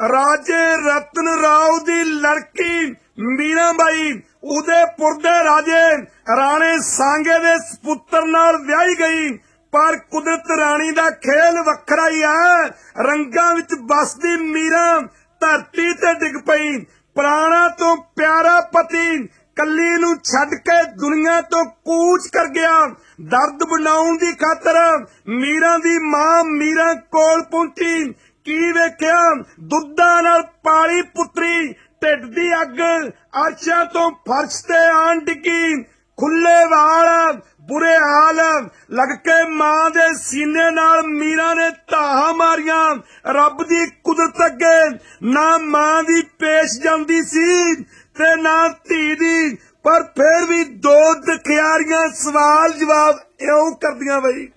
राजे रतन राव दी लड़की मीराबाई उदयपुर दे राजे राणे सांगे दे सपुत्र नाल विआही गई। पर कुदरत राणी दा खेल वखरा ही है। रंगां विच बसदी मीरा धरती ते डिग पई। प्राणा तो प्यारा पति कली नूं छड्ड के दुनिया तो कूच कर गया। दर्द बनाउण दी खातर मीरा दी मां मीरा कोल पहुंची। की वेख्या दुद्धा नाल पाली पुत्री ढिड दी अग अर्शां तो फर्श ते आन डिगी। खुले वाल बुरे हाल लग के मां दे सीने नाल मीरा ने धाहा मारिया। रब दी कुदरत अगे ना मां दी पेश जांदी सी ते ना धी दी। पर फिर भी दो दखियारियां सवाल जवाब इउं करदियां बई।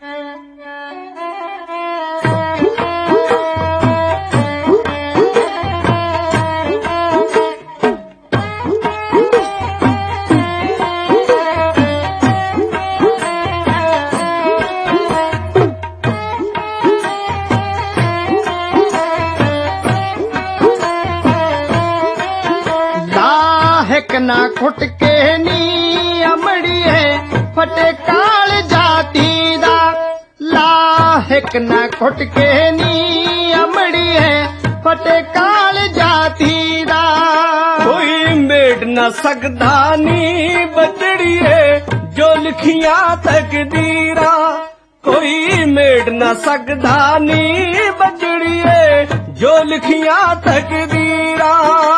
ना खुट के नी अमड़ी है फटे काल जाती दा। लाहिक ना खुट के नी अमड़ी है फटे काल जाती दा। कोई मेट न सकदा नी बजड़ी है जो लिखियां तकदीरा। कोई मेट न सकदा नी बजड़ी है जो लिखियां तकदीरा।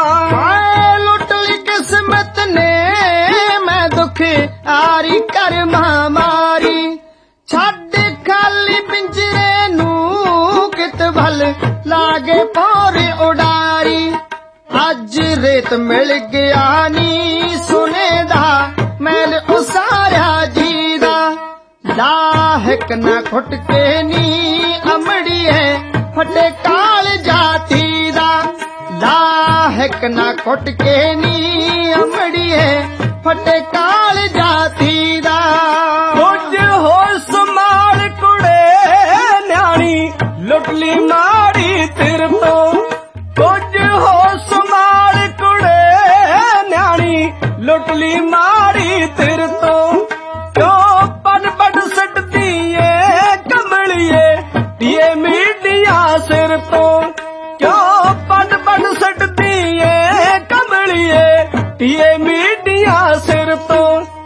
किस्मत ने मैं दुख आरी कर महामारी छड़ खाली पिंजरे नू कित भल लागे पौरे उडारी। अज रेत मिल गया नी सुने दा मैल उसारा जी दा। लाहिक ना खुट के नी अमड़ी है फटे काल जाती दा। लाहिक ना खुट के नी अमड़ी है फटे काल जाती दा। कुछ हो समाल कुड़े न्याणी लुटली मारी तिर तो। कुछ हो समाल कुड़े न्याणी लुटली मारी तिर तो। क्यों पन बड़ सटदी है कमलिए ये मीडिया सिर तो। क्यों पन बड़ सटदी है कमलिए ये मीडिया सिर तो।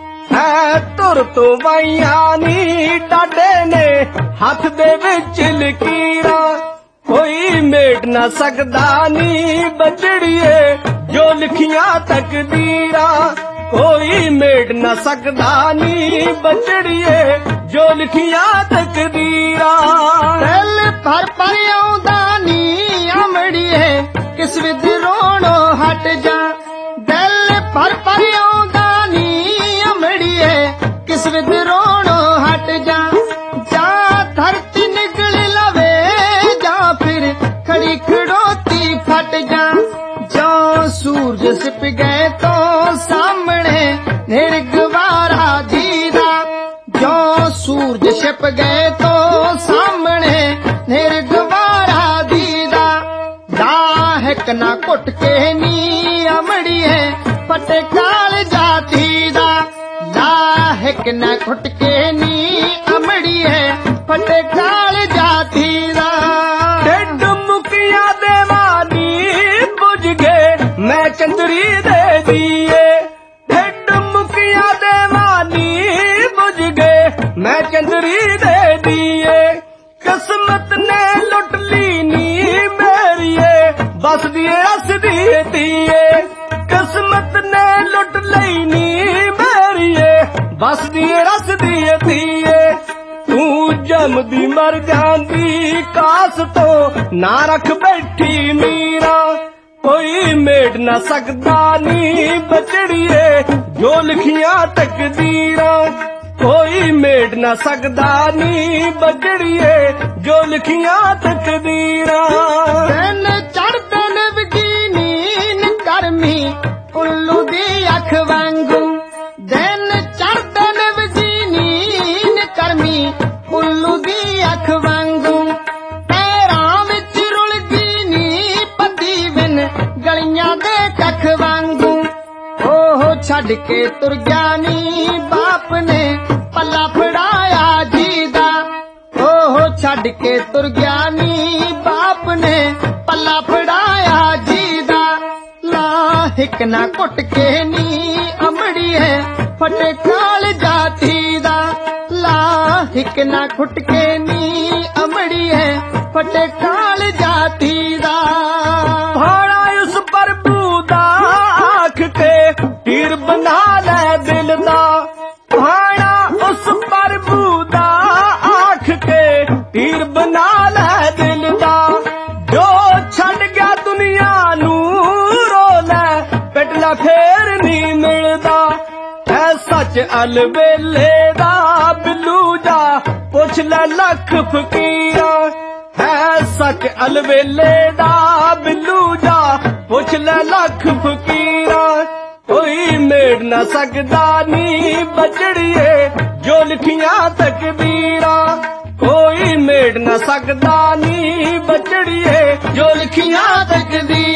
है तुर तो वाइया नी डाडे ने हाथ दे विच लकीरा। कोई मेट न सकदा नी बजड़िए जो लिखियां तकदीरा। कोई मेट न सकदा नी बजड़िए जो लिखियां तकदीरा। दिल भर पर आउंदा नी अमड़ी है किस विद रोणो हट जा। दिल भर पर आउंदा नी अमड़ी है किस विद रोणो हट जा। जा धरती निकल लवे जा फिर खड़ी खड़ोती फट जा। जो सूरज छिप गए तो सामने निर्गवारा दीदा। जो सूरज छिप गए तो सामने निर्गवारा दीदा। लाहिक ना कुट के नी अमड़ी है फटे काल जाती दा। लाहिक ना कुट के नी अमड़ी है फटे काल जाती दा। ढिड मुकिया दे वानी बुझ गए मैं चंदरी दे दिए। ढिड मुकिया दे वानी बुझ गए मैं चंदरी दे दिए। किस्मत ने लुट ली नी मेरिए बस दिए रस दिए दिए। किस्मत ने लुट ली नी मेरिए बस दिए रस दिए दिए। तू जमदी मर जांदी कास तो ना रख बैठी मीरा। कोई मेट न सकदा नी बजड़िए जो लिखियां तकदीरा। कोई मेट न सकदा नी बजड़िए जो लिखियां तकदीरा। दिन चढ़दे नवगीनी करमी उल्लू दी अख वांगू। दिन चढ़दे नवगीनी करमी उल्लू दी अख वांगू। पैरां विच रुल गई नी पदी ਛੱਡ ਕੇ ਤੁਰ ਗਿਆ ਨੀ ਬਾਪ ਨੇ ਪੱਲਾ ਫੜਾਇਆ ਜੀ ਦਾ। ਉਹ ਛੱਡ ਕੇ ਤੁਰ ਗਿਆ ਨੀ ਬਾਪ ਨੇ ਪੱਲਾ ਫੜਾਇਆ ਜੀ ਦਾ। ਲਾ ਹਿੱਕ ਨਾ ਘੁੱਟ ਕੇ ਨੀ ਅਮੜੀਏ ਫਟੇ ਕਾਲ ਜਾਤੀ ਦਾ। ਲਾ ਹਿੱਕ ਨਾ ਘੁੱਟ ਕੇ ਨੀ ਅਮੜੀਏ ਫਟੇ ਕਾਲ ਜਾਤੀ ਦਾ। ਭਾਣਾ ਉਸ ਪ੍ਰਭੂ ਦਾ ਆਖ ਕੇ ਤੀਰ ਬਣਾ ਲੈ ਦਿਲ ਦਾ। ਭਾਣਾ ਉਸ ਪ੍ਰਭੂ ਦਾ ਆਖ ਕੇ ਤੀਰ ਬਣਾ ਲੈ ਦਿਲ ਦਾ। ਜੋ ਛੱਡ ਗਿਆ ਦੁਨੀਆ ਨੂੰ ਰੋ ਲੈ ਪਿਟਲਾ ਫੇਰ ਨਹੀਂ ਮਿਲਦਾ। ਐ ਸੱਚ ਅਲਵੇਲੇ ਦਾ ਬਿੱਲੂ ਜਾ ਪੁੱਛ ਲੈ ਲੱਖ ਫਕੀਰਾਂ। ਹੈ ਸੱਚ ਅਲਵੇਲੇ ਦਾ ਬਿੱਲੂ ਜਾ ਪੁੱਛ ਲੈ ਲੱਖ ਫਕੀਰਾਂ। ਕੋਈ ਮੇੜ ਨਾ ਸਕਦਾ ਨੀ ਬਜੜੀਏ ਜੋ ਲਿਖੀਆਂ ਤਕਦੀਰਾਂ। ਕੋਈ ਮੇੜ ਨਾ ਸਕਦਾ ਨੀ ਬਜੜੀਏ ਜੋ ਲਿਖੀਆਂ ਤਕਦੀਰਾਂ।